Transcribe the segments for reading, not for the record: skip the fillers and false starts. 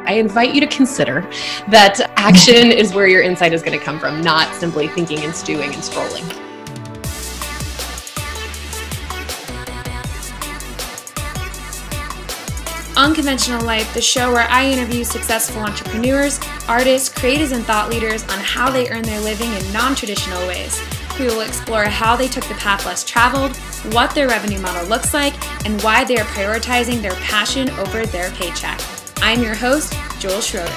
I invite you to consider that action is where your insight is going to come from, not simply thinking and stewing and scrolling. Unconventional Life, the show where I interview successful entrepreneurs, artists, creators, and thought leaders on how they earn their living in non-traditional ways. We will explore how they took the path less traveled, what their revenue model looks like, and why they are prioritizing their passion over their paycheck. I'm your host, Jules Schroeder.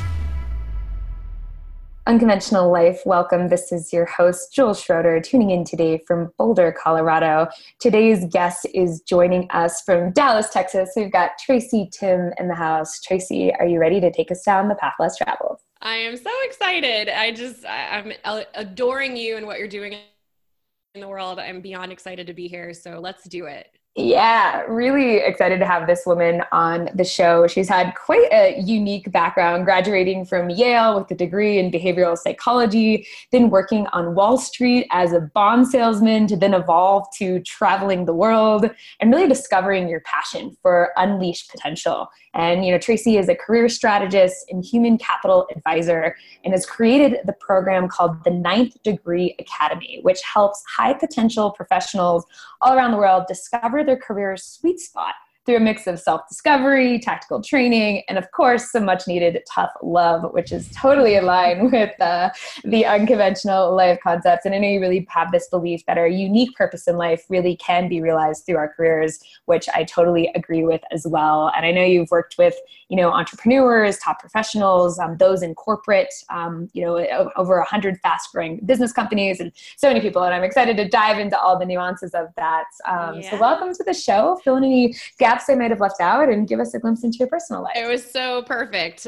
Unconventional Life, welcome. This is your host, Jules Schroeder, tuning in today from Boulder, Colorado. Today's guest is joining us from Dallas, Texas. We've got Tracy Tim in the house. Tracy, are you ready to take us down the path less traveled? I am so excited. I'm adoring you and what you're doing in the world. I'm beyond excited to be here. So let's do it. Yeah, really excited to have this woman on the show. She's had quite a unique background, graduating from Yale with a degree in behavioral psychology, then working on Wall Street as a bond salesman to then evolve to traveling the world and really discovering your passion for unleashed potential. And, Tracy is a career strategist and human capital advisor and has created the program called the Ninth Degree Academy, which helps high potential professionals all around the world discover their career sweet spot through a mix of self-discovery, tactical training, and of course, some much-needed tough love, which is totally in line with the unconventional life concepts. And I know you really have this belief that our unique purpose in life really can be realized through our careers, which I totally agree with as well. And I know you've worked with, entrepreneurs, top professionals, those in corporate, over 100 fast-growing business companies, and so many people. And I'm excited to dive into all the nuances of that. So welcome to the show. Fill in any gaps I might have left out and give us a glimpse into your personal life. It was so perfect.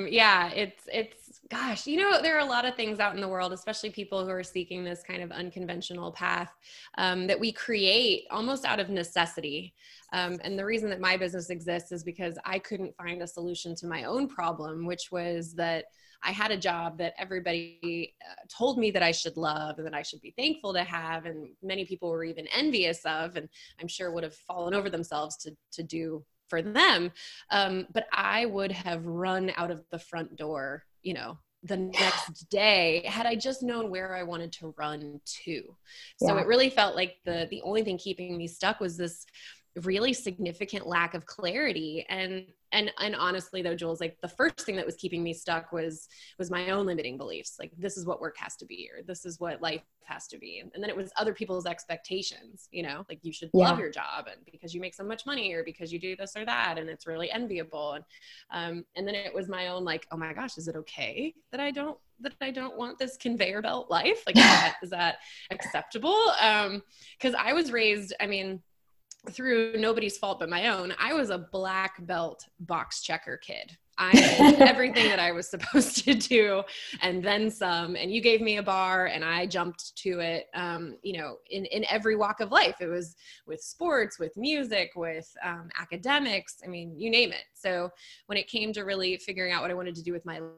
Gosh, there are a lot of things out in the world, especially people who are seeking this kind of unconventional path that we create almost out of necessity. And the reason that my business exists is because I couldn't find a solution to my own problem, which was that I had a job that everybody told me that I should love and that I should be thankful to have. And many people were even envious of, and I'm sure would have fallen over themselves to do for them. But I would have run out of the front door, the next day had I just known where I wanted to run to. So it really felt like the only thing keeping me stuck was this really significant lack of clarity. And honestly though, Jules, like the first thing that was keeping me stuck was my own limiting beliefs. Like, this is what work has to be, or this is what life has to be. And then it was other people's expectations, like you should love your job and because you make so much money or because you do this or that. And it's really enviable. And then it was my own, like, oh my gosh, is it okay that I don't want this conveyor belt life? Like, is that acceptable? 'Cause I was raised, through nobody's fault but my own. I was a black belt box checker kid. I did everything that I was supposed to do and then some, and you gave me a bar and I jumped to it, in every walk of life. It was with sports, with music, with academics, you name it. So when it came to really figuring out what I wanted to do with my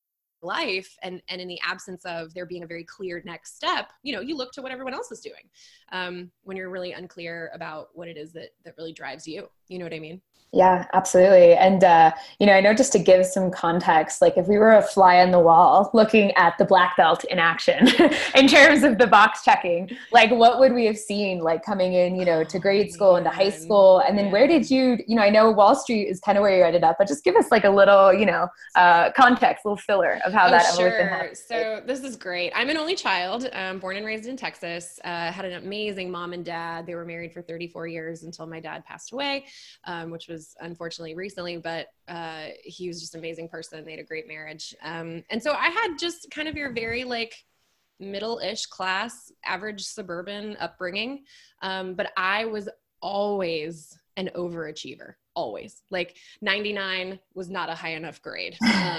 life and in the absence of there being a very clear next step, you look to what everyone else is doing when you're really unclear about what it is that really drives you. You know what I mean? Yeah, absolutely. And, I know, just to give some context, like if we were a fly on the wall looking at the black belt in action in terms of the box checking, like what would we have seen, like coming in, to grade school and to high school? And then where did you, I know Wall Street is kind of where you ended up, but just give us like a little, context, a little filler of how that evolution happened. So this is great. I'm an only child, born and raised in Texas, had an amazing mom and dad. They were married for 34 years until my dad passed away, which was unfortunately recently, but he was just an amazing person. They had a great marriage. And so I had just kind of your very like middle-ish class, average suburban upbringing. But I was always an overachiever. Always. Like 99 was not a high enough grade.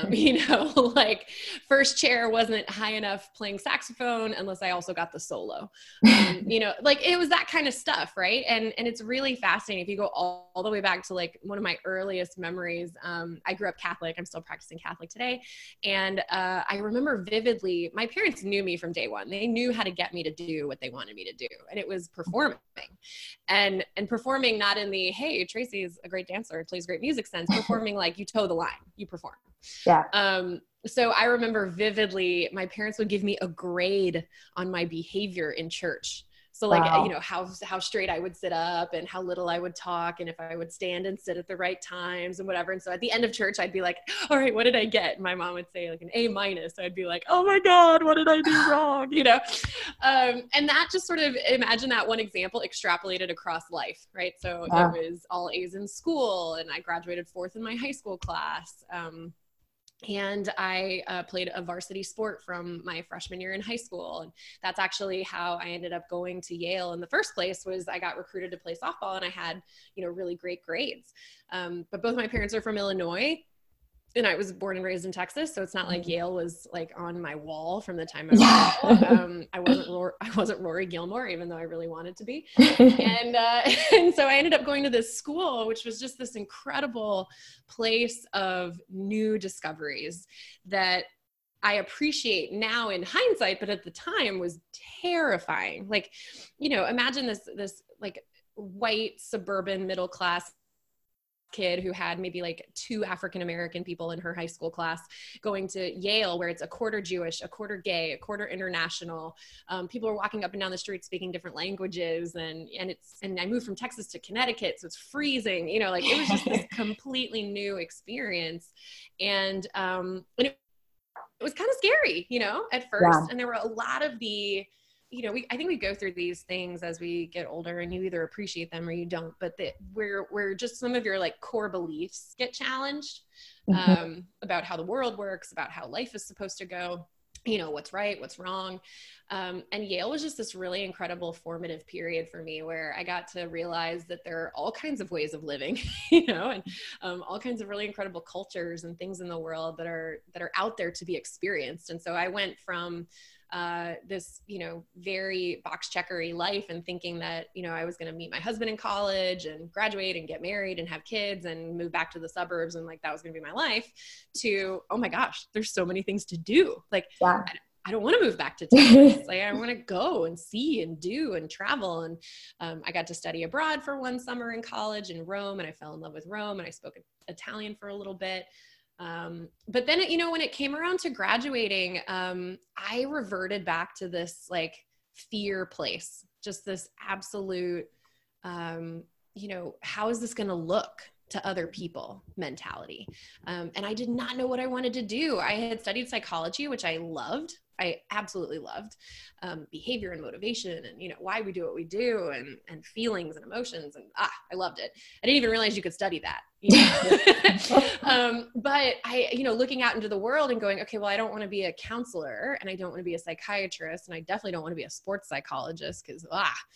Like first chair wasn't high enough playing saxophone unless I also got the solo. Like it was that kind of stuff, right? And it's really fascinating if you go all the way back to like one of my earliest memories. I grew up Catholic. I'm still practicing Catholic today. And I remember vividly, my parents knew me from day one. They knew how to get me to do what they wanted me to do. And it was performing. And performing not in the, hey, Tracy is a great great dancer, plays great music sense, performing like you toe the line, you perform. Yeah. So I remember vividly, my parents would give me a grade on my behavior in church. So like, Wow. you know, how straight I would sit up and how little I would talk and if I would stand and sit at the right times and whatever. And so at the end of church, I'd be like, all right, what did I get? And my mom would say like an A-. I'd be like, oh my God, what did I do wrong? You know? And that just sort of, imagine that one example extrapolated across life, right? So Wow. it was all A's in school and I graduated 4th in my high school class. And I played a varsity sport from my freshman year in high school. And that's actually how I ended up going to Yale in the first place. Was I got recruited to play softball and I had, you know, really great grades. But both my parents are from Illinois and I was born and raised in Texas. So it's not like Yale was like on my wall from the time I was little. I wasn't Rory Gilmore, even though I really wanted to be. And so I ended up going to this school, which was just this incredible place of new discoveries that I appreciate now in hindsight, but at the time was terrifying. Like, you know, imagine this like white suburban middle class kid who had maybe like 2 African-American people in her high school class going to Yale, where it's a quarter Jewish, a quarter gay, a quarter international. People are walking up and down the street speaking different languages. And I moved from Texas to Connecticut. So it's freezing, you know, like it was just this completely new experience. And it was kind of scary, you know, at first. Yeah. And there were a lot of the, you know, I think we go through these things as we get older and you either appreciate them or you don't, but where just some of your like core beliefs get challenged, about how the world works, about how life is supposed to go, you know, what's right, what's wrong. And Yale was just this really incredible formative period for me where I got to realize that there are all kinds of ways of living, you know, and all kinds of really incredible cultures and things in the world that are out there to be experienced. And so I went from this, you know, very box checkery life and thinking that, you know, I was going to meet my husband in college and graduate and get married and have kids and move back to the suburbs. And like, that was going to be my life to, oh my gosh, there's so many things to do. Like, yeah. I don't want to move back to Texas. Like, I want to go and see and do and travel. And I got to study abroad for one summer in college in Rome, and I fell in love with Rome, and I spoke Italian for a little bit. But then, you know, when it came around to graduating, I reverted back to this like fear place, just this absolute, you know, how is this going to look to other people mentality? And I did not know what I wanted to do. I had studied psychology, which I loved. I absolutely loved behavior and motivation and, you know, why we do what we do and feelings and emotions. And I loved it. I didn't even realize you could study that. You know? But I, you know, looking out into the world and going, okay, well, I don't want to be a counselor and I don't want to be a psychiatrist and I definitely don't want to be a sports psychologist because,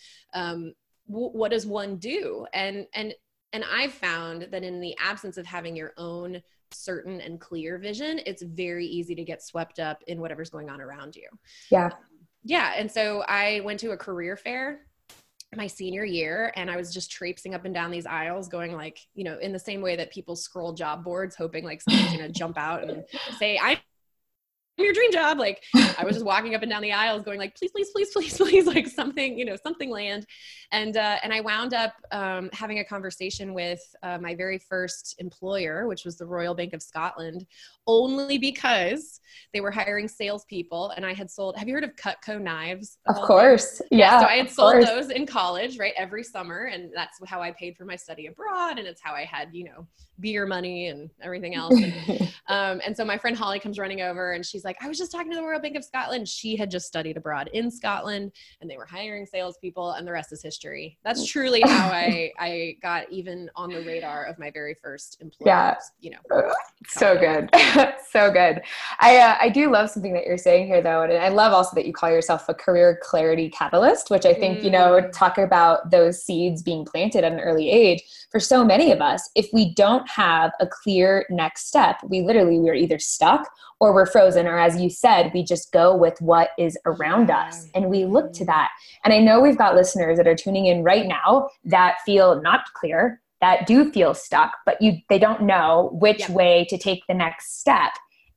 what does one do? And I've found that in the absence of having your own certain and clear vision, it's very easy to get swept up in whatever's going on around you. Yeah. Yeah. And so I went to a career fair my senior year and I was just traipsing up and down these aisles going like, you know, in the same way that people scroll job boards, hoping like someone's going to jump out and say, I'm your dream job. Like I was just walking up and down the aisles going like, please, please, please, please, please, like something, you know, something land. And I wound up having a conversation with my very first employer, which was the Royal Bank of Scotland, only because they were hiring salespeople and I had sold, have you heard of Cutco knives? Of course. Yeah. So I had sold those in college, right? Every summer. And that's how I paid for my study abroad. And it's how I had, you know, beer money and everything else. And so my friend Holly comes running over and she's like, I was just talking to the Royal Bank of Scotland. She had just studied abroad in Scotland and they were hiring salespeople and the rest is history. That's truly how I got even on the radar of my very first employer. Yeah. You know, so good. So good. I do love something that you're saying here though. And I love also that you call yourself a career clarity catalyst, which I think, you know, talk about those seeds being planted at an early age. For so many of us, if we don't have a clear next step, we're either stuck or we're frozen, or as you said, we just go with what is around us and we look to that. And I know we've got listeners that are tuning in right now that feel not clear, that do feel stuck, but they don't know which way to take the next step.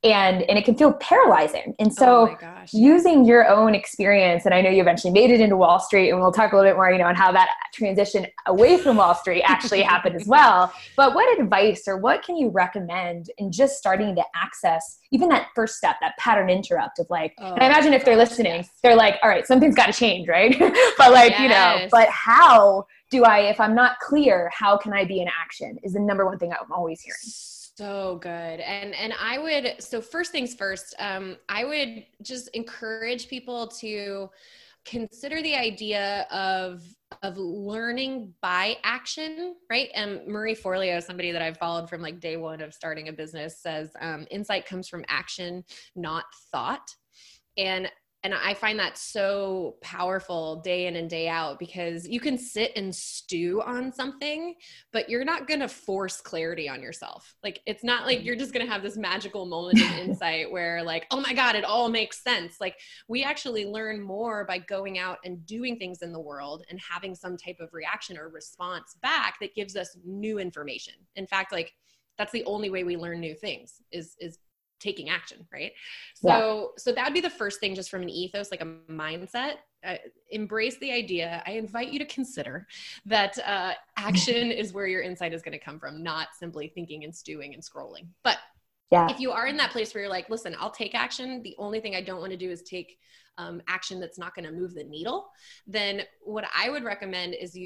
and it can feel paralyzing. And Oh so my gosh, using your own experience, and I know you eventually made it into Wall Street, and we'll talk a little bit more, on how that transition away from Wall Street actually happened as well. But what advice or what can you recommend in just starting to access even that first step, that pattern interrupt of like, and I imagine if they're listening, they're like, all right, something's got to change, right? But like, but how do I, if I'm not clear, how can I be in action is the number one thing I'm always hearing. So good. And I would, so first things first, I would just encourage people to consider the idea of learning by action, right? And Marie Forleo, somebody that I've followed from like day one of starting a business, says, insight comes from action, not thought. And I find that so powerful day in and day out, because you can sit and stew on something, but you're not going to force clarity on yourself. Like, it's not like you're just going to have this magical moment of insight where like, oh my God, it all makes sense. Like, we actually learn more by going out and doing things in the world and having some type of reaction or response back that gives us new information. In fact, like, that's the only way we learn new things is taking action, right? So that'd be the first thing, just from an ethos, like a mindset. Embrace the idea. I invite you to consider that action is where your insight is going to come from, not simply thinking and stewing and scrolling. But if you are in that place where you're like, listen, I'll take action, the only thing I don't want to do is take action that's not going to move the needle, then what I would recommend is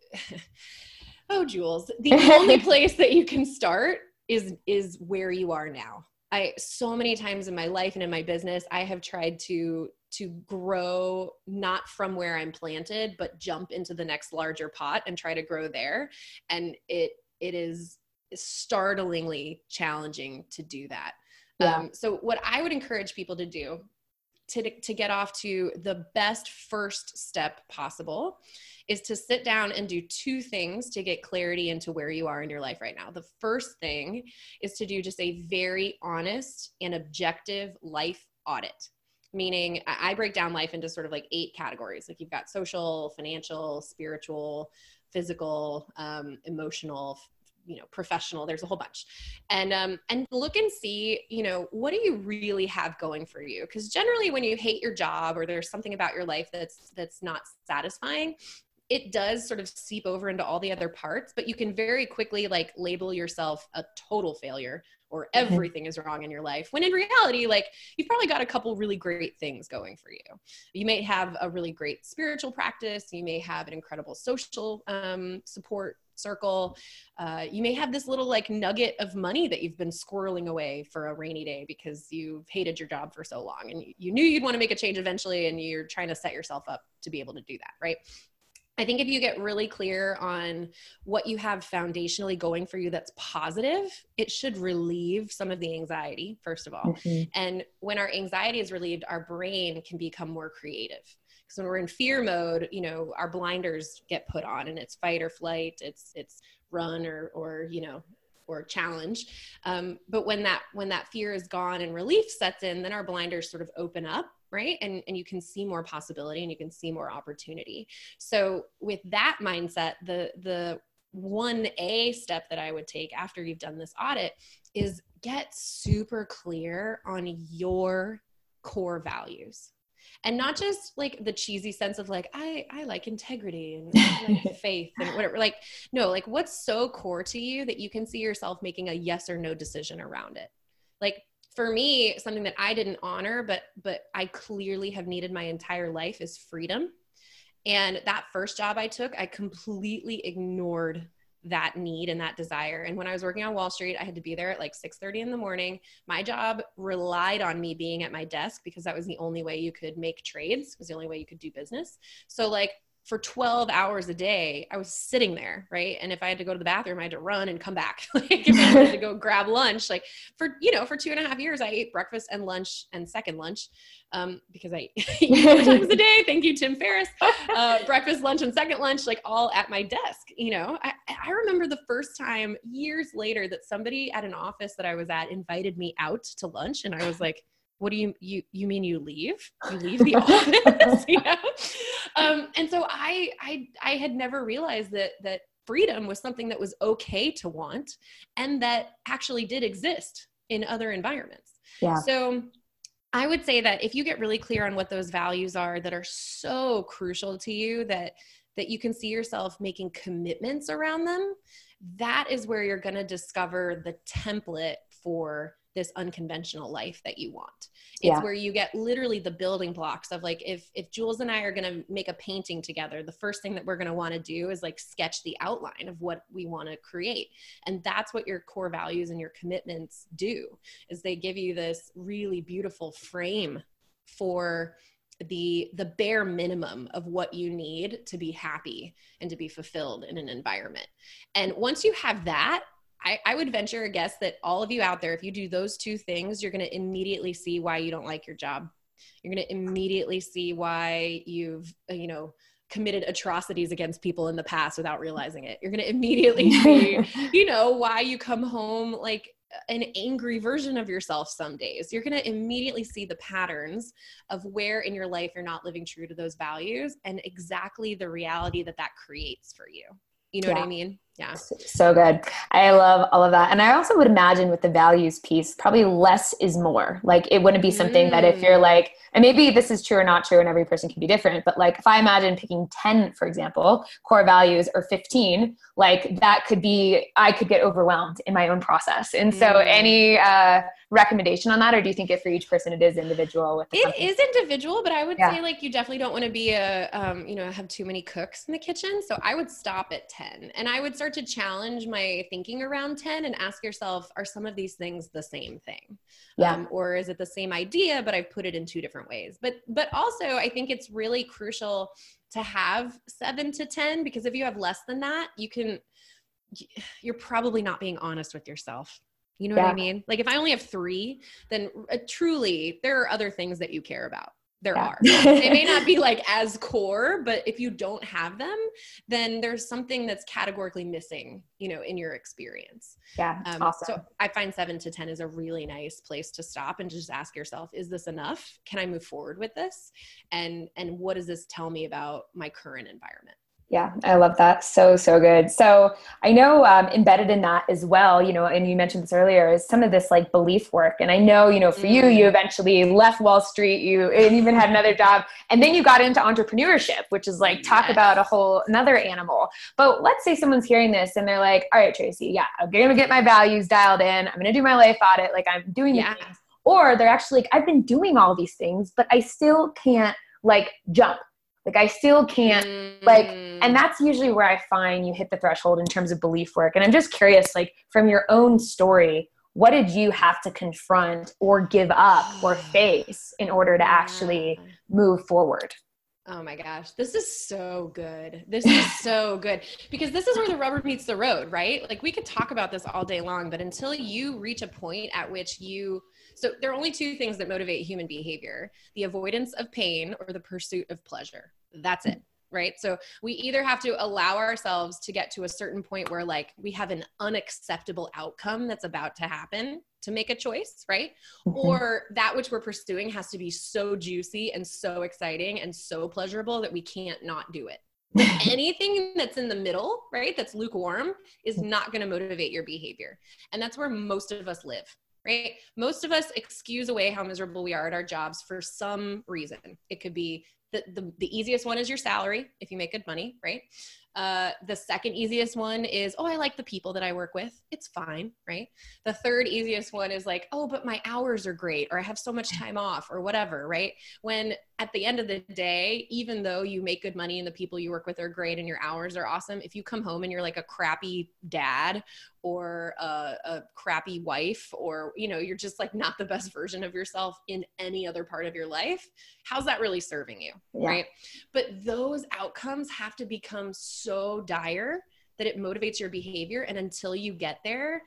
oh, Jules, the only place that you can start is where you are now. So many times in my life and in my business, I have tried to grow not from where I'm planted, but jump into the next larger pot and try to grow there. And it is startlingly challenging to do that. So what I would encourage people to do to get off to the best first step possible is to sit down and do two things to get clarity into where you are in your life right now. The first thing is to do just a very honest and objective life audit. Meaning, I break down life into sort of like 8 categories. Like, you've got social, financial, spiritual, physical, emotional, professional. There's a whole bunch. And look and see, what do you really have going for you? Because generally when you hate your job or there's something about your life that's not satisfying, it does sort of seep over into all the other parts, but you can very quickly like label yourself a total failure or everything is wrong in your life. When in reality, like, you've probably got a couple really great things going for you. You may have a really great spiritual practice. You may have an incredible social support circle. You may have this little like nugget of money that you've been squirreling away for a rainy day because you've hated your job for so long and you knew you'd want to make a change eventually, and you're trying to set yourself up to be able to do that, right? I think if you get really clear on what you have foundationally going for you that's positive, it should relieve some of the anxiety, first of all. And when our anxiety is relieved, our brain can become more creative. Because when we're in fear mode, our blinders get put on and it's fight or flight, it's run or challenge. But when that fear is gone and relief sets in, then our blinders sort of open up, right? And you can see more possibility and you can see more opportunity. So with that mindset, the 1A step that I would take after you've done this audit is get super clear on your core values. And not just like the cheesy sense of like, I like integrity and I like faith and whatever. Like, no, like, what's so core to you that you can see yourself making a yes or no decision around it? Like, for me, something that I didn't honor, but I clearly have needed my entire life is freedom. And that first job I took, I completely ignored that need and that desire. And when I was working on Wall Street, I had to be there at like 6:30 in the morning. My job relied on me being at my desk because that was the only way you could make trades. It was the only way you could do business. So like, for 12 hours a day, I was sitting there, right? And if I had to go to the bathroom, I had to run and come back. Like, if I had to go grab lunch, like for 2.5 years, I ate breakfast and lunch and second lunch because I eat 4 times a day. Thank you, Tim Ferriss. Breakfast, lunch, and second lunch, like all at my desk. I remember the first time years later that somebody at an office that I was at invited me out to lunch. And I was like, what do you mean you leave? You leave the office, And so I had never realized that freedom was something that was okay to want and that actually did exist in other environments. Yeah. So I would say that if you get really clear on what those values are that are so crucial to you, that you can see yourself making commitments around them, that is where you're going to discover the template for this unconventional life that you want. It's where you get literally the building blocks of like, if Jules and I are going to make a painting together, the first thing that we're going to want to do is like sketch the outline of what we want to create. And that's what your core values and your commitments do, is they give you this really beautiful frame for the bare minimum of what you need to be happy and to be fulfilled in an environment. And once you have that, I would venture a guess that all of you out there, if you do those two things, you're going to immediately see why you don't like your job. You're going to immediately see why you've, committed atrocities against people in the past without realizing it. You're going to immediately see, why you come home like an angry version of yourself some days. You're going to immediately see the patterns of where in your life you're not living true to those values and exactly the reality that creates for you. You know what I mean? Yeah. So good. I love all of that. And I also would imagine with the values piece, probably less is more. Like it wouldn't be something that if you're like, and maybe this is true or not true and every person can be different, but like if I imagine picking 10, for example, core values or 15, like that could be, I could get overwhelmed in my own process. And so any recommendation on that, or do you think it for each person, it is individual? With it is individual, but I would say like you definitely don't want to be have too many cooks in the kitchen. So I would stop at 10 and I would start to challenge my thinking around 10 and ask yourself, are some of these things the same thing? Or is it the same idea, but I've put it in two different ways? But also I think it's really crucial to have 7 to 10, because if you have less than that, you're probably not being honest with yourself. You know what I mean? Like if I only have 3, then truly there are other things that you care about. There are. They may not be like as core, but if you don't have them, then there's something that's categorically missing, in your experience. Yeah. Awesome. So I find 7 to 10 is a really nice place to stop and just ask yourself, is this enough? Can I move forward with this? And what does this tell me about my current environment? Yeah, I love that. So, so good. So I know embedded in that as well, and you mentioned this earlier, is some of this like belief work. And I know, for you eventually left Wall Street, and even had another job, and then you got into entrepreneurship, which is like, talk about a whole another animal. But let's say someone's hearing this and they're like, all right, Tracy, I'm going to get my values dialed in. I'm going to do my life audit. Like I'm doing these things. Or they're actually like, I've been doing all these things, but I still can't like jump. Like I still can't and that's usually where I find you hit the threshold in terms of belief work. And I'm just curious, like from your own story, what did you have to confront or give up or face in order to actually move forward? Oh my gosh. This is so good. This is so good, because this is where the rubber meets the road, right? Like we could talk about this all day long, but until you reach a point at which so there are only 2 things that motivate human behavior: the avoidance of pain or the pursuit of pleasure. That's it. Right? So we either have to allow ourselves to get to a certain point where like we have an unacceptable outcome that's about to happen to make a choice, right? Or that which we're pursuing has to be so juicy and so exciting and so pleasurable that we can't not do it. Anything that's in the middle, right, that's lukewarm, is not going to motivate your behavior. And that's where most of us live. Right? Most of us excuse away how miserable we are at our jobs for some reason. It could be the easiest one is your salary if you make good money, right? The second easiest one is, I like the people that I work with. It's fine, right? The third easiest one is like, but my hours are great, or I have so much time off, or whatever, right? When at the end of the day, even though you make good money and the people you work with are great and your hours are awesome, if you come home and you're like a crappy dad or a crappy wife, or, you're just like not the best version of yourself in any other part of your life, how's that really serving you? Right? But those outcomes have to become so dire that it motivates your behavior. And until you get there,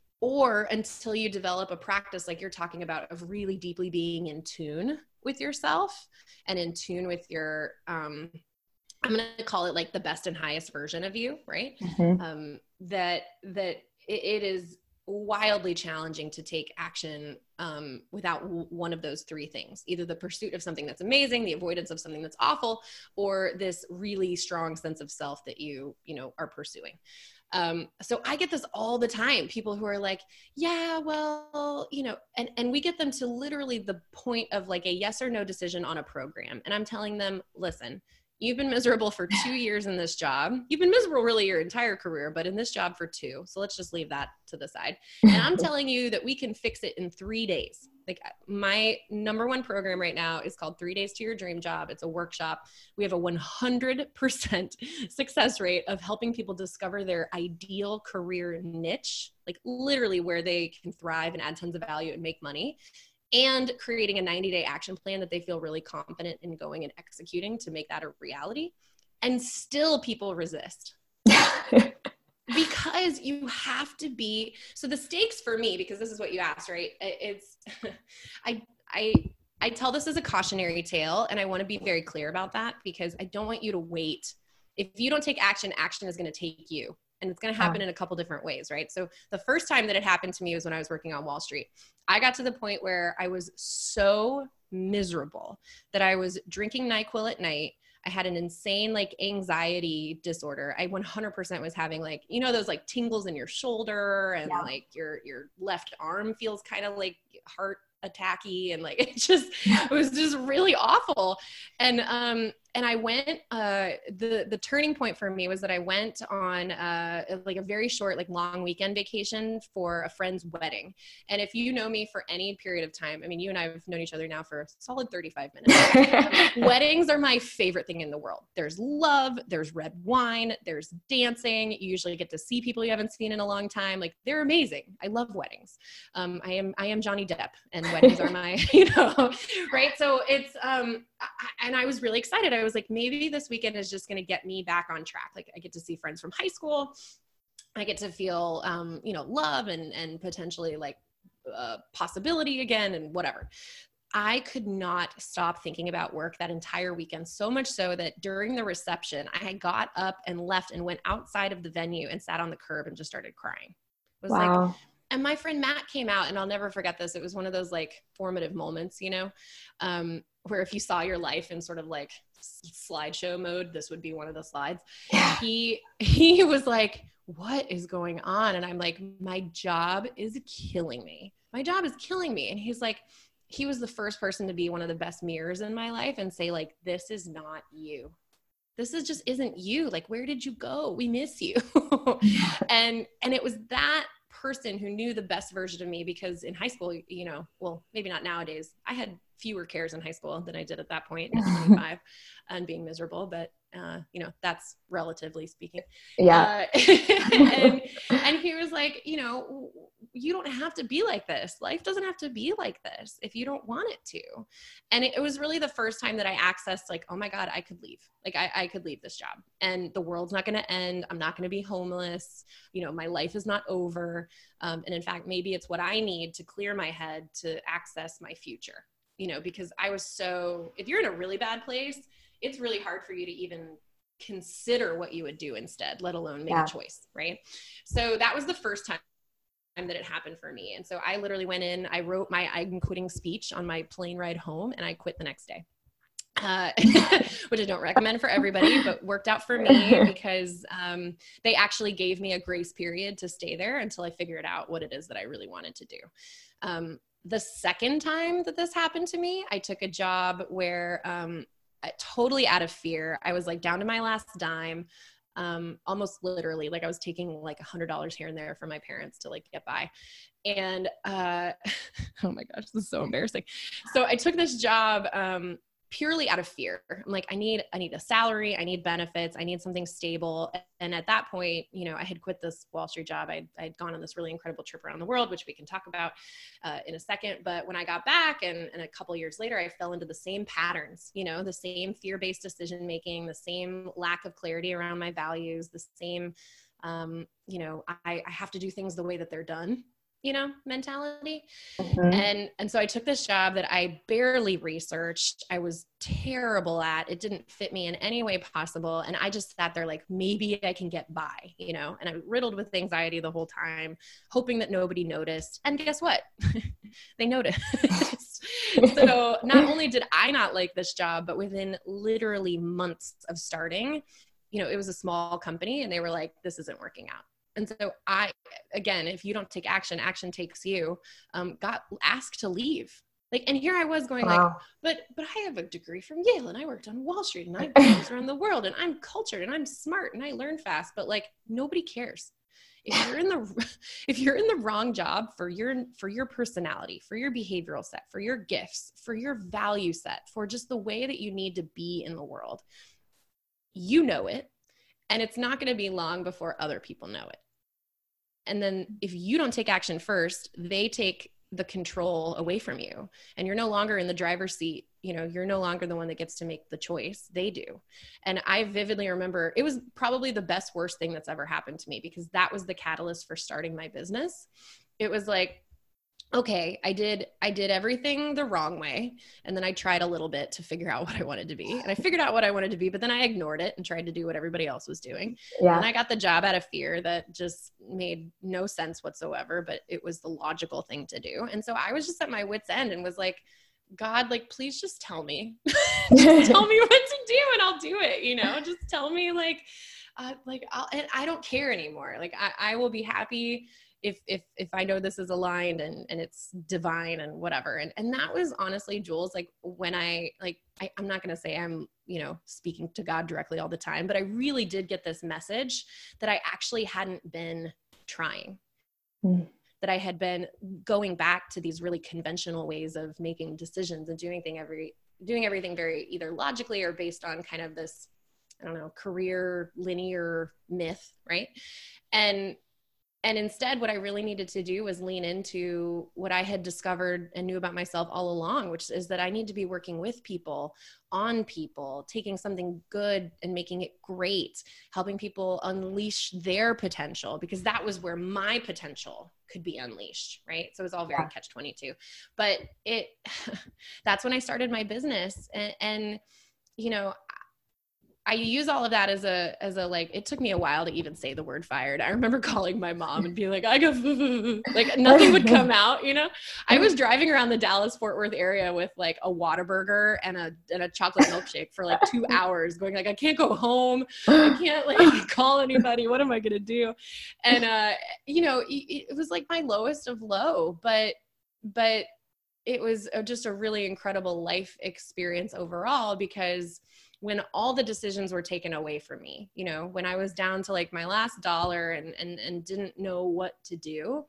or until you develop a practice like you're talking about of really deeply being in tune with yourself and in tune with your, I'm going to call it like the best and highest version of you, right? That it is wildly challenging to take action without one of those 3 things: either the pursuit of something that's amazing, the avoidance of something that's awful, or this really strong sense of self that you are pursuing. So I get this all the time. People who are like, yeah, well, and we get them to literally the point of like a yes or no decision on a program. And I'm telling them, listen, you've been miserable for 2 years in this job. You've been miserable really your entire career, but in this job for 2. So let's just leave that to the side. And I'm telling you that we can fix it in 3 days. Like my number one program right now is called 3 Days to Your Dream Job. It's a workshop. We have a 100% success rate of helping people discover their ideal career niche, like literally where they can thrive and add tons of value and make money, and creating a 90-day action plan that they feel really confident in going and executing to make that a reality. And still people resist. Because you have to be, so the stakes for me, because this is what you asked, right? It's, I tell this as a cautionary tale, and I want to be very clear about that, because I don't want you to wait. If you don't take action, action is going to take you. And it's going to happen in a couple different ways, right? So the first time that it happened to me was when I was working on Wall Street. I got to the point where I was so miserable that I was drinking NyQuil at night. I had an insane like anxiety disorder. I 100% was having like, those like tingles in your shoulder, and like your left arm feels kind of like heart attacky, and like it was just really awful. And I went, the turning point for me was that I went on like a very short, like long weekend vacation for a friend's wedding. And if you know me for any period of time, I mean, you and I have known each other now for a solid 35 minutes. Weddings are my favorite thing in the world. There's love, there's red wine, there's dancing. You usually get to see people you haven't seen in a long time. Like, they're amazing. I love weddings. I am Johnny Depp, and weddings are my, right? So it's, and I was really excited. I was like, maybe this weekend is just going to get me back on track. Like, I get to see friends from high school. I get to feel, love and potentially like possibility again, and whatever. I could not stop thinking about work that entire weekend, so much so that during the reception, I got up and left and went outside of the venue and sat on the curb and just started crying. It was like, and my friend Matt came out, and I'll never forget this. It was one of those like formative moments, where if you saw your life in sort of like slideshow mode, this would be one of the slides. Yeah. He was like, what is going on? And I'm like, my job is killing me. My job is killing me. And he's like, he was the first person to be one of the best mirrors in my life and say like, this is not you. This is just isn't you. Like, where did you go? We miss you. And it was that person who knew the best version of me, because in high school, well, maybe not nowadays, I had fewer cares in high school than I did at that point at 25 and being miserable, but that's relatively speaking. Yeah. And he was like, you don't have to be like this. Life doesn't have to be like this if you don't want it to. And it was really the first time that I accessed like, oh my God, I could leave. Like I could leave this job, and the world's not going to end. I'm not going to be homeless. My life is not over. And in fact, maybe it's what I need to clear my head to access my future, because I was if you're in a really bad place, it's really hard for you to even consider what you would do instead, let alone make a choice. Right. So that was the first time that it happened for me. And so I literally went in, I wrote my I'm quitting speech on my plane ride home, and I quit the next day. Which I don't recommend for everybody, but worked out for me because they actually gave me a grace period to stay there until I figured out what it is that I really wanted to do. The second time that this happened to me, I took a job where totally out of fear, I was like down to my last dime, almost literally, like I was taking like $100 here and there from my parents to like get by. And oh my gosh, this is so embarrassing. So I took this job purely out of fear. I'm like, I need a salary, I need benefits, I need something stable. And at that point, I had quit this Wall Street job. I'd gone on this really incredible trip around the world, which we can talk about in a second. But when I got back and a couple years later, I fell into the same patterns, the same fear-based decision-making, the same lack of clarity around my values, the same, I have to do things the way that they're done, mentality. Mm-hmm. And so I took this job that I barely researched. I was terrible at. It didn't fit me in any way possible. And I just sat there like, maybe I can get by, and I riddled with anxiety the whole time, hoping that nobody noticed. And guess what? They noticed. So not only did I not like this job, but within literally months of starting, it was a small company, and they were like, this isn't working out. And so I, again, if you don't take action, action takes you, got asked to leave. Like, and here I was going wow. like, but I have a degree from Yale and I worked on Wall Street and I've been around the world and I'm cultured and I'm smart and I learn fast, but like, nobody cares. If you're in the wrong job for your personality, for your behavioral set, for your gifts, for your value set, for just the way that you need to be in the world, you know it. And it's not going to be long before other people know it. And then if you don't take action first, they take the control away from you and you're no longer in the driver's seat. You know, you're no longer the one that gets to make the choice. They do. And I vividly remember it was probably the best, worst thing that's ever happened to me, because that was the catalyst for starting my business. It was like, okay, I did everything the wrong way. And then I tried a little bit to figure out what I wanted to be. And I figured out what I wanted to be, but then I ignored it and tried to do what everybody else was doing. Yeah. And I got the job out of fear that just made no sense whatsoever, but it was the logical thing to do. And so I was just at my wit's end and was like, God, like, please just tell me, just tell me what to do and I'll do it. You know, just tell me and I don't care anymore. Like I will be happy if I know this is aligned and it's divine and whatever. And that was honestly, Jules, like when I'm not going to say I'm, you know, speaking to God directly all the time, but I really did get this message that I actually hadn't been trying, that I had been going back to these really conventional ways of making decisions and doing everything very either logically or based on kind of this, I don't know, career linear myth. Right. And instead, what I really needed to do was lean into what I had discovered and knew about myself all along, which is that I need to be working with people, on people, taking something good and making it great, helping people unleash their potential, because that was where my potential could be unleashed, right? So it was all very catch-22. But that's when I started my business. And you know, I use all of that as a like, it took me a while to even say the word fired. I remember calling my mom and being like, I go, like nothing would come out, you know? I was driving around the Dallas-Fort Worth area with like a Whataburger and a chocolate milkshake for like 2 hours going like, I can't go home. I can't like call anybody. What am I going to do? And, you know, it was like my lowest of low, but it was just a really incredible life experience overall, because when all the decisions were taken away from me, you know, when I was down to like my last dollar and didn't know what to do,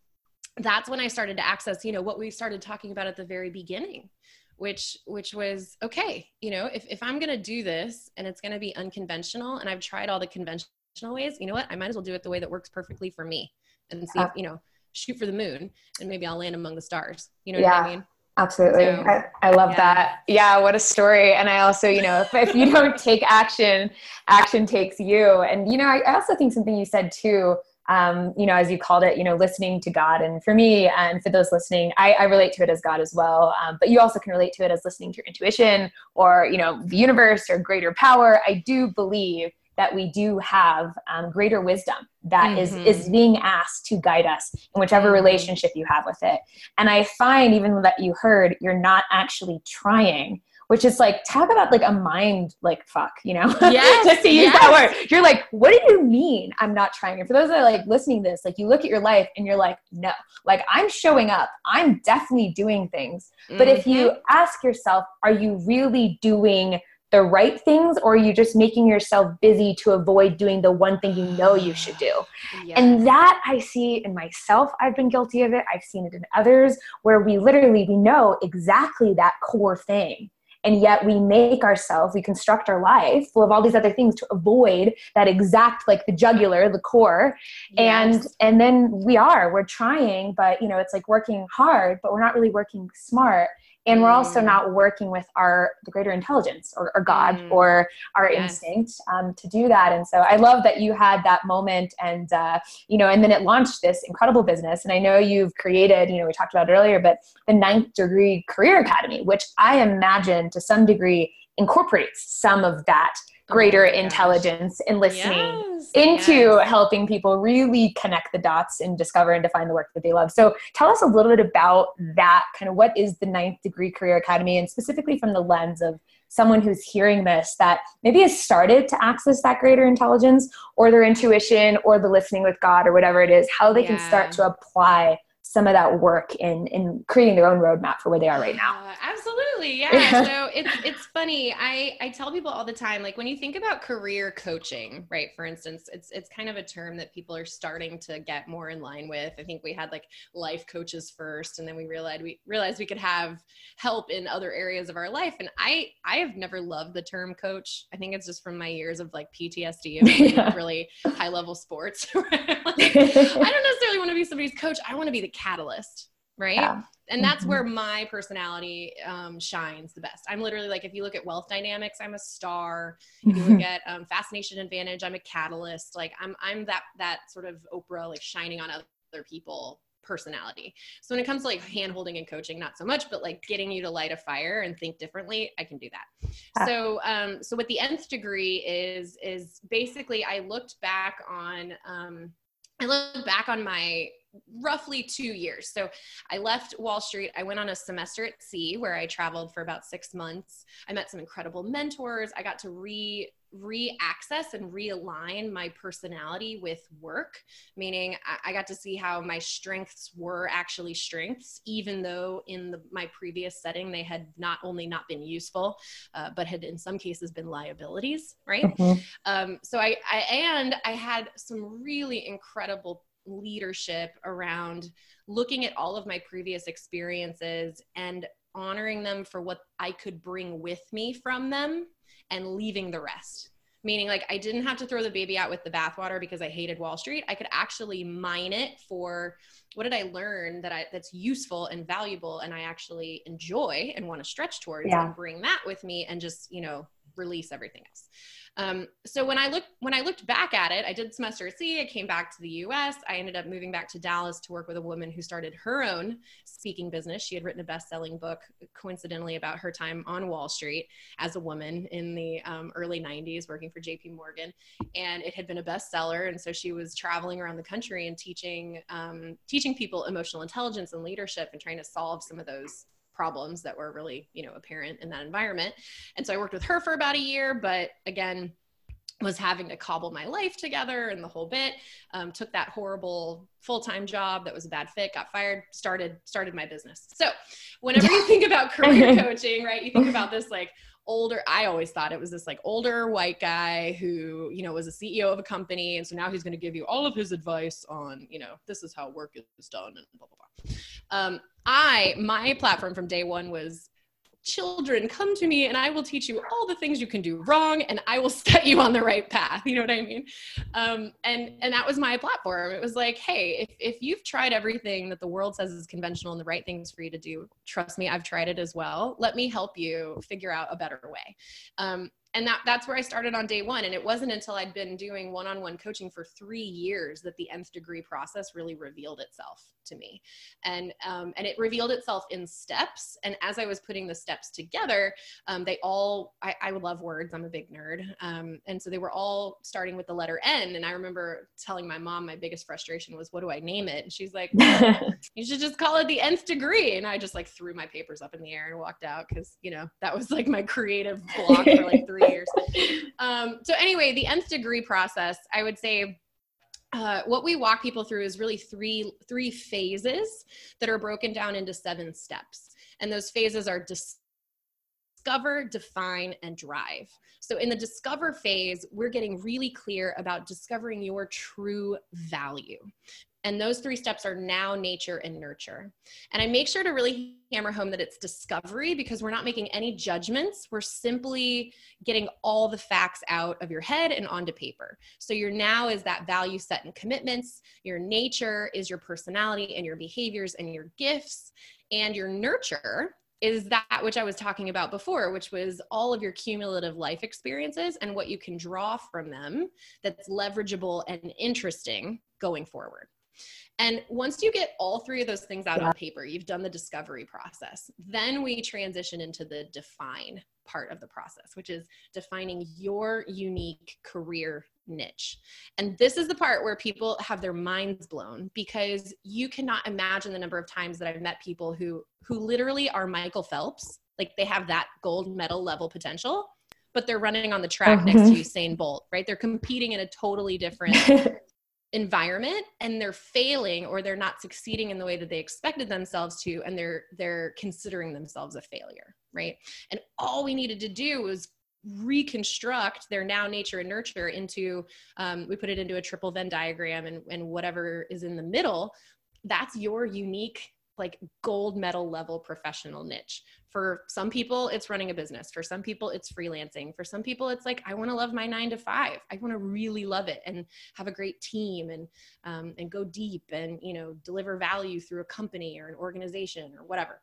that's when I started to access, you know, what we started talking about at the very beginning, which was, okay, you know, if I'm going to do this and it's going to be unconventional and I've tried all the conventional ways, you know what, I might as well do it the way that works perfectly for me and see if, you know, shoot for the moon and maybe I'll land among the stars. You know what I mean? Absolutely. So, I love that. Yeah. What a story. And I also, you know, if you don't take action, action takes you. And, you know, I also think something you said too, you know, as you called it, you know, listening to God. And for me, and for those listening, I relate to it as God as well. But you also can relate to it as listening to your intuition or, you know, the universe or greater power. I do believe that we do have greater wisdom that is being asked to guide us in whichever relationship you have with it. And I find even that you heard, you're not actually trying, which is like, talk about like a mind, like fuck, you know, just to use that word. You're like, what do you mean I'm not trying? And for those that are like listening to this, like you look at your life and you're like, no, like I'm showing up, I'm definitely doing things. But if you ask yourself, are you really doing the right things, or are you just making yourself busy to avoid doing the one thing you know you should do? Yes. And that I see in myself. I've been guilty of it. I've seen it in others where we know exactly that core thing. And yet we we construct our life full of all these other things to avoid that exact, like the jugular, the core. Yes. And then we're trying, but you know, it's like working hard, but we're not really working smart. And we're also not working with the greater intelligence or God or our instinct to do that. And so I love that you had that moment and, you know, and then it launched this incredible business. And I know you've created, you know, we talked about it earlier, but the Ninth Degree Career Academy, which I imagine to some degree incorporates some of that greater intelligence and listening into helping people really connect the dots and discover and define the work that they love. So tell us a little bit about that, kind of what is the Ninth Degree Career Academy, and specifically from the lens of someone who's hearing this that maybe has started to access that greater intelligence or their intuition or the listening with God or whatever it is, how they can start to apply some of that work in creating their own roadmap for where they are right now. Absolutely. Yeah. So it's funny. I tell people all the time, like when you think about career coaching, right? For instance, it's kind of a term that people are starting to get more in line with. I think we had like life coaches first, and then we realized we could have help in other areas of our life. And I have never loved the term coach. I think it's just from my years of like PTSD of really high level sports. Like, I don't necessarily want to be somebody's coach. I want to be the catalyst. Right. Yeah. And that's where my personality shines the best. I'm literally like, if you look at Wealth Dynamics, I'm a star. If you look at Fascination Advantage, I'm a catalyst. Like I'm that sort of Oprah, like shining on other people personality. So when it comes to like hand-holding and coaching, not so much, but like getting you to light a fire and think differently, I can do that. So what the nth degree is basically I looked back on my roughly 2 years. So I left Wall Street. I went on a semester at sea where I traveled for about 6 months. I met some incredible mentors. I got to re-access and realign my personality with work, meaning I got to see how my strengths were actually strengths, even though in my previous setting, they had not only not been useful, but had in some cases been liabilities, right? So I had some really incredible leadership around looking at all of my previous experiences and honoring them for what I could bring with me from them and leaving the rest. Meaning like I didn't have to throw the baby out with the bathwater because I hated Wall Street. I could actually mine it for what did I learn that's useful and valuable and I actually enjoy and want to stretch towards and bring that with me and just, release everything else. So when I looked back at it, I did semester at sea. I came back to the US. I ended up moving back to Dallas to work with a woman who started her own speaking business. She had written a best-selling book, coincidentally, about her time on Wall Street as a woman in the early 90s, working for JP Morgan. And it had been a bestseller. And so she was traveling around the country and teaching people emotional intelligence and leadership and trying to solve some of those problems that were really, apparent in that environment. And so I worked with her for about a year, but again, was having to cobble my life together and the whole bit, took that horrible full-time job that was a bad fit, got fired, started my business. So whenever you think about career coaching, right, you think about this like I always thought it was this like older white guy who, was a CEO of a company. And so now he's going to give you all of his advice on, this is how work is done and blah, blah, blah. My platform from day one was children, come to me and I will teach you all the things you can do wrong and I will set you on the right path. You know what I mean? And that was my platform. It was like, hey, if you've tried everything that the world says is conventional and the right things for you to do, trust me, I've tried it as well. Let me help you figure out a better way. And that's where I started on day one. And it wasn't until I'd been doing one-on-one coaching for 3 years that the nth degree process really revealed itself to me. And it revealed itself in steps. And as I was putting the steps together, I would love words. I'm a big nerd. And so they were all starting with the letter N. And I remember telling my mom, my biggest frustration was, what do I name it? And she's like, well, you should just call it the nth degree. And I just like threw my papers up in the air and walked out. Cause that was like my creative block for like 3 years. So anyway, the nth degree process, I would say, what we walk people through is really three phases that are broken down into 7 steps. And those phases are discover, define, and drive. So in the discover phase, we're getting really clear about discovering your true value. And those 3 steps are now, nature, and nurture. And I make sure to really hammer home that it's discovery because we're not making any judgments. We're simply getting all the facts out of your head and onto paper. So your now is that value set and commitments. Your nature is your personality and your behaviors and your gifts. And your nurture is that which I was talking about before, which was all of your cumulative life experiences and what you can draw from them that's leverageable and interesting going forward. And once you get all 3 of those things out on paper, you've done the discovery process, then we transition into the define part of the process, which is defining your unique career niche. And this is the part where people have their minds blown because you cannot imagine the number of times that I've met people who literally are Michael Phelps Like they have that gold medal level potential, but they're running on the track next to Usain Bolt, right? They're competing in a totally different environment, and they're failing, or they're not succeeding in the way that they expected themselves to. And they're considering themselves a failure, right? And all we needed to do was reconstruct their now nature and nurture into, we put it into a triple Venn diagram, and whatever is in the middle, that's your unique, like gold medal level professional niche. For some people, it's running a business. For some people, it's freelancing. For some people, it's like, I want to love my 9 to 5. I want to really love it and have a great team and go deep and, you know, deliver value through a company or an organization or whatever.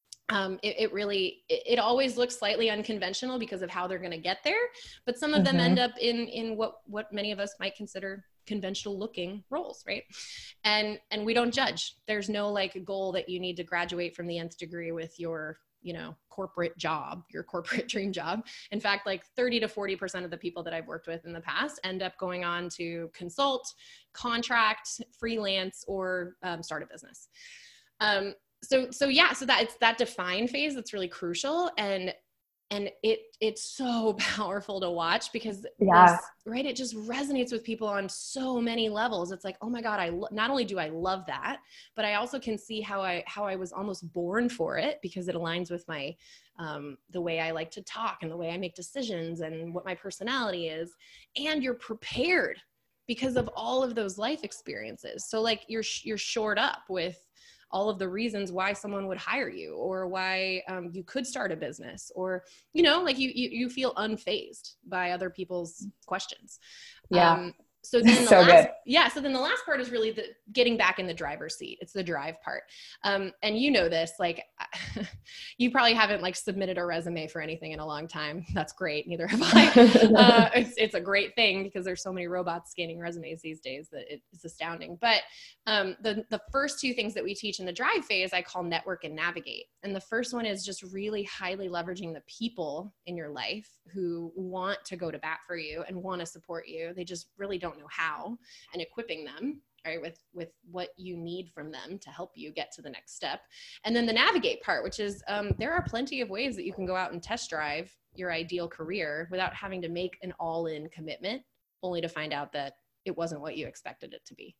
It always looks slightly unconventional because of how they're going to get there, but some of them end up in what many of us might consider conventional looking roles, right? And we don't judge. There's no like goal that you need to graduate from the nth degree with your, you know, corporate job, your corporate dream job. In fact, like 30 to 40% of the people that I've worked with in the past end up going on to consult, contract, freelance, or start a business. So it's that define phase that's really crucial. And it's so powerful to watch because right, it just resonates with people on so many levels. It's like, oh my God, not only do I love that, but I also can see how I was almost born for it, because it aligns with my, the way I like to talk and the way I make decisions and what my personality is. And you're prepared because of all of those life experiences. So like you're shored up with all of the reasons why someone would hire you, or why you could start a business, or, you know, like you feel unfazed by other people's questions. So then the last part is really the getting back in the driver's seat. It's the drive part. And you know this, like you probably haven't like submitted a resume for anything in a long time. That's great. Neither have I. It's a great thing because there's so many robots scanning resumes these days that it's astounding. But the first two things that we teach in the drive phase, I call network and navigate. And the first one is just really highly leveraging the people in your life who want to go to bat for you and want to support you. They just really don't know how, and equipping them, right, with what you need from them to help you get to the next step. And then the navigate part, which is there are plenty of ways that you can go out and test drive your ideal career without having to make an all-in commitment, only to find out that it wasn't what you expected it to be.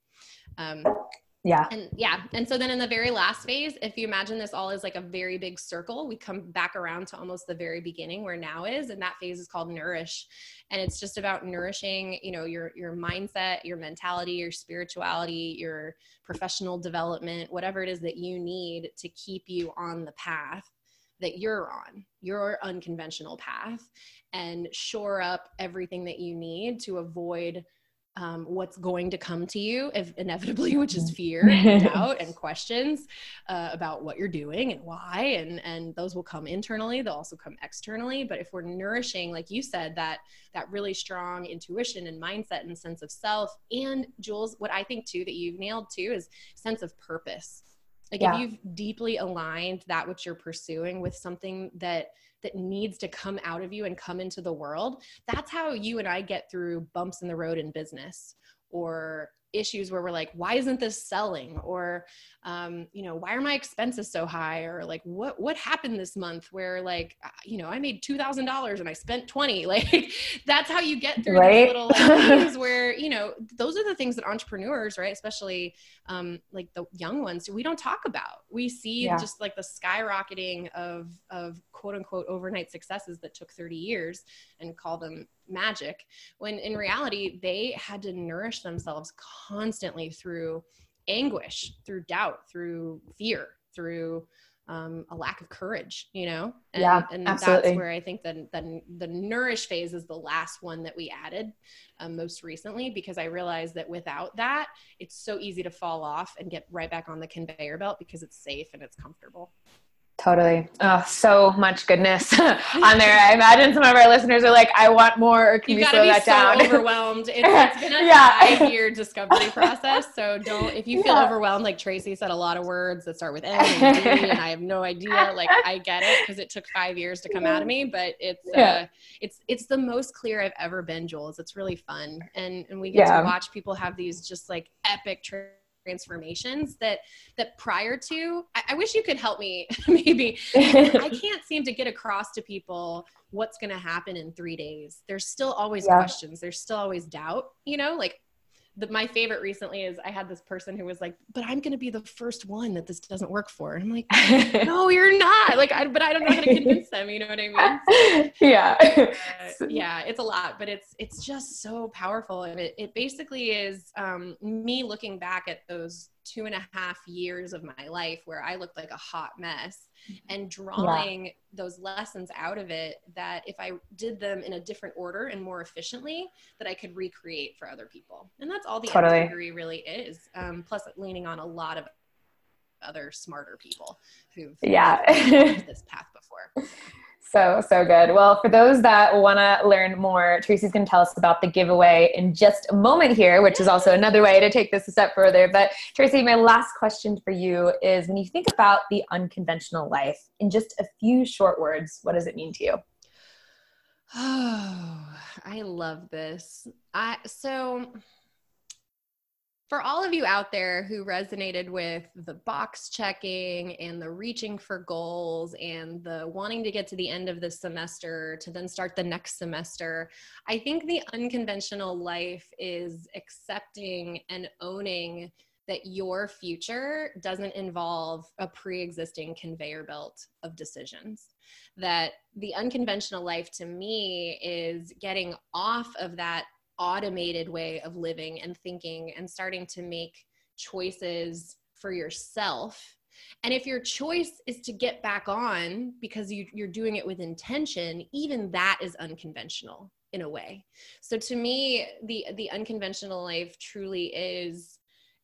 And so then in the very last phase, if you imagine this all is like a very big circle, we come back around to almost the very beginning where now is, and that phase is called nourish. And it's just about nourishing, you know, your mindset, your mentality, your spirituality, your professional development, whatever it is that you need to keep you on the path that you're on, your unconventional path, and shore up everything that you need to avoid what's going to come to you inevitably, which is fear and doubt and questions about what you're doing and why. And those will come internally. They'll also come externally. But if we're nourishing, like you said, that really strong intuition and mindset and sense of self, and Jules, what I think too, that you've nailed too, is sense of purpose. Like if you've deeply aligned that which you're pursuing with something that needs to come out of you and come into the world, that's how you and I get through bumps in the road in business, or issues where we're like, why isn't this selling? Or, you know, why are my expenses so high? Or like, what happened this month where like, you know, I made $2,000 and I spent 20. Like that's how you get through these little like, things where, you know, those are the things that entrepreneurs, right, especially like the young ones, we don't talk about. We see just like the skyrocketing of quote unquote overnight successes that took 30 years and call them magic, when in reality they had to nourish themselves constantly through anguish, through doubt, through fear, through a lack of courage, you know? And absolutely. That's where I think that the nourish phase is the last one that we added most recently, because I realized that without that, it's so easy to fall off and get right back on the conveyor belt because it's safe and it's comfortable. Totally. Oh, so much goodness on there. I imagine some of our listeners are like, I want more, or can we slow that down? Overwhelmed. It's been a 5-year discovery process. So if you feel overwhelmed, like Tracy said, a lot of words that start with N and D, and I have no idea, like I get it because it took 5 years to come out of me, but it's the most clear I've ever been, Jules. It's really fun. And we get to watch people have these just like epic transformations that prior to, I wish you could help me maybe. I can't seem to get across to people what's going to happen in 3 days. There's still always questions. There's still always doubt, like my favorite recently is I had this person who was like, but I'm going to be the first one that this doesn't work for. And I'm like, no, you're not. But I don't know how to convince them. You know what I mean? Yeah. Yeah, it's a lot, but it's just so powerful. And it basically is me looking back at those 2.5 years of my life where I looked like a hot mess and drawing those lessons out of it that if I did them in a different order and more efficiently, that I could recreate for other people. And that's all the MD degree really is. Plus leaning on a lot of other smarter people who've walked this path before. So good. Well, for those that want to learn more, Tracy's going to tell us about the giveaway in just a moment here, which is also another way to take this a step further. But Tracy, my last question for you is, when you think about the unconventional life in just a few short words, what does it mean to you? Oh, I love this. So for all of you out there who resonated with the box checking and the reaching for goals and the wanting to get to the end of the semester to then start the next semester, I think the unconventional life is accepting and owning that your future doesn't involve a pre-existing conveyor belt of decisions. That the unconventional life to me is getting off of that automated way of living and thinking and starting to make choices for yourself. And if your choice is to get back on because you're doing it with intention, even that is unconventional in a way. So to me, the unconventional life truly is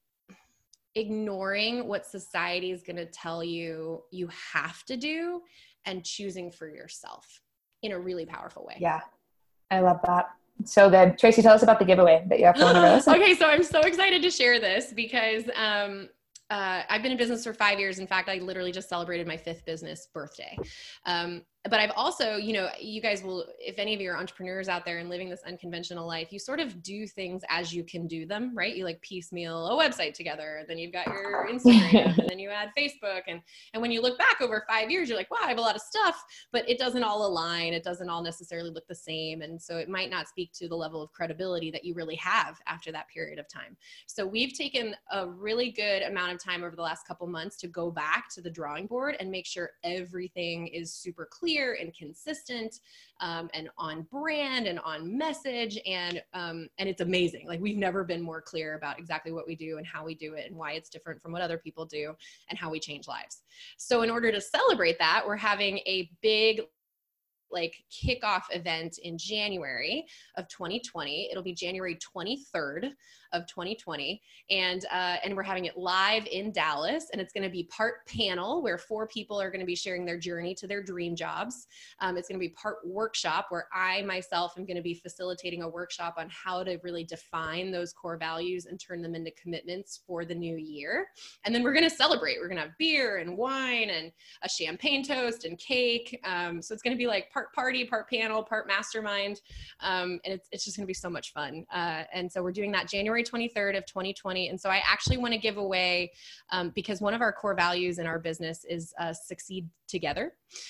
ignoring what society is going to tell you you have to do and choosing for yourself in a really powerful way. Yeah, I love that. So good. Tracy, tell us about the giveaway that you have for one of us. Okay, so I'm so excited to share this because I've been in business for 5 years. In fact, I literally just celebrated my 5th business birthday. But I've also, you guys will, if any of you are entrepreneurs out there and living this unconventional life, you sort of do things as you can do them, right? You like piecemeal a website together, then you've got your Instagram, and then you add Facebook. And when you look back over 5 years, you're like, wow, I have a lot of stuff, but it doesn't all align. It doesn't all necessarily look the same. And so it might not speak to the level of credibility that you really have after that period of time. So we've taken a really good amount of time over the last couple months to go back to the drawing board and make sure everything is super clear and consistent, and on brand and on message. And it's amazing. Like, we've never been more clear about exactly what we do and how we do it and why it's different from what other people do and how we change lives. So in order to celebrate that, we're having a big kickoff event in January of 2020. It'll be January 23rd of 2020. And we're having it live in Dallas, and it's going to be part panel where 4 people are going to be sharing their journey to their dream jobs. It's going to be part workshop where I myself am going to be facilitating a workshop on how to really define those core values and turn them into commitments for the new year. And then we're going to celebrate. We're going to have beer and wine and a champagne toast and cake. So it's going to be like part party, part panel, part mastermind. And it's just going to be so much fun. And so we're doing that January 23rd of 2020. And so I actually want to give away, because one of our core values in our business is succeed together.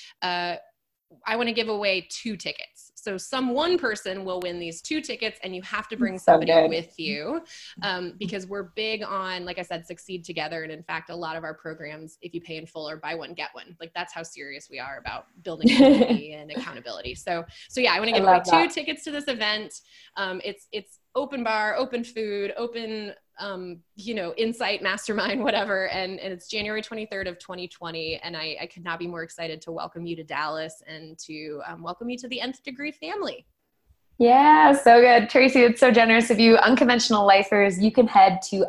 I want to give away 2 tickets. So one person will win these 2 tickets, and you have to bring somebody with you, because we're big on, like I said, succeed together. And in fact, a lot of our programs, if you pay in full, or buy one, get one. Like, that's how serious we are about building community and accountability. So yeah, I want to give away 2 tickets to this event. It's open bar, open food, open, insight, mastermind, whatever. And it's January 23rd of 2020. And I could not be more excited to welcome you to Dallas and to welcome you to the Nth Degree family. Yeah, so good. Tracy, it's so generous of you. Unconventional Lifers, you can head to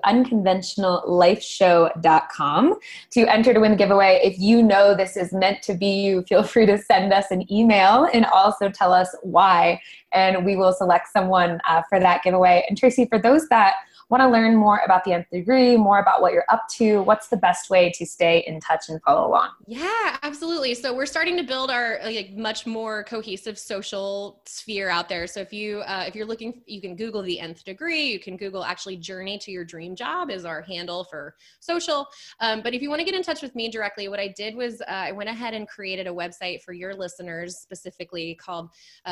unconventionallifeshow.com to enter to win the giveaway. If you know this is meant to be you, feel free to send us an email and also tell us why, and we will select someone for that giveaway. And Tracy, for those that want to learn more about the Nth Degree, more about what you're up to, what's the best way to stay in touch and follow along? Yeah, absolutely. So we're starting to build our much more cohesive social sphere out there. So if you're looking, you can Google the Nth Degree. You can Google actually Journey to Your Dream Job is our handle for social. But if you want to get in touch with me directly, what I did was I went ahead and created a website for your listeners specifically called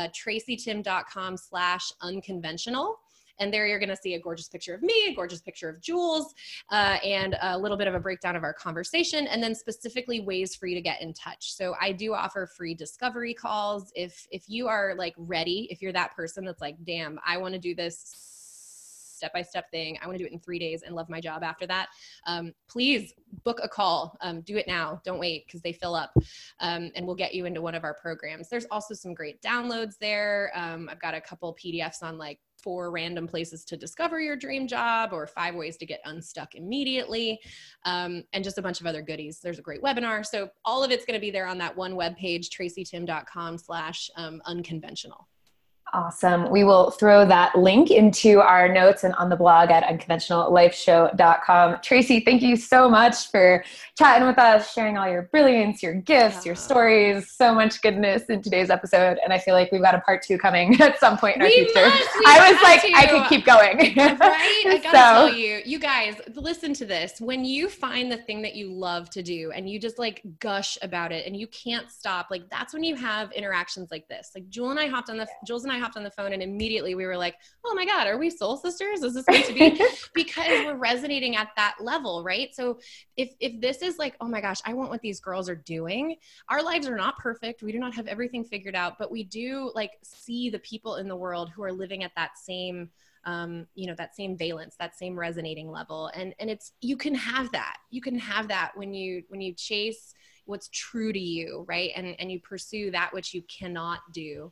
tracytim.com/unconventional. And there you're going to see a gorgeous picture of me, a gorgeous picture of Jules, and a little bit of a breakdown of our conversation, and then specifically ways for you to get in touch. So I do offer free discovery calls. If you are like ready, if you're that person that's like, damn, I want to do this step-by-step thing. I want to do it in 3 days and love my job after that. Please book a call. Do it now. Don't wait because they fill up, and we'll get you into one of our programs. There's also some great downloads there. I've got a couple PDFs on like 4 random places to discover your dream job or 5 ways to get unstuck immediately, and just a bunch of other goodies. There's a great webinar. So all of it's going to be there on that one webpage, tracytim.com/unconventional. Awesome. We will throw that link into our notes and on the blog at unconventionallifeshow.com. Tracy, thank you so much for chatting with us, sharing all your brilliance, your gifts, your stories, so much goodness in today's episode. And I feel like we've got a part 2 coming at some point in our future. I was like, I could keep going. Right? I gotta tell you, you guys, listen to this. When you find the thing that you love to do and you just like gush about it and you can't stop, like that's when you have interactions like this. Like Jules and I hopped on the phone and immediately we were like, oh my God, are we soul sisters? Is this meant to be? Because we're resonating at that level, right? So if this is like, oh my gosh, I want what these girls are doing. Our lives are not perfect. We do not have everything figured out, but we do like see the people in the world who are living at that same that same valence, that same resonating level. And it's, you can have that when you chase what's true to you, right? And you pursue that which you can't not do,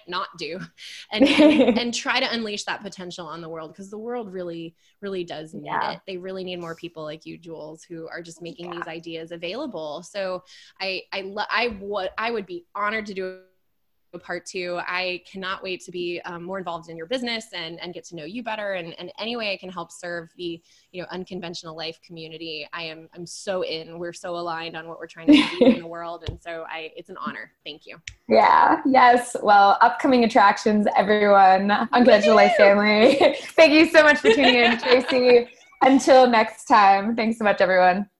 and try to unleash that potential on the world, because the world really, really does need it. They really need more people like you, Jules, who are just making these ideas available. So I would be honored to do part 2. I cannot wait to be more involved in your business and get to know you better. And any way I can help serve the, unconventional life community, I'm so in. We're so aligned on what we're trying to do in the world. And so it's an honor. Thank you. Yeah. Yes. Well, upcoming attractions, everyone, Unconventional Life family. Thank you so much for tuning in, Tracy. Until next time. Thanks so much, everyone.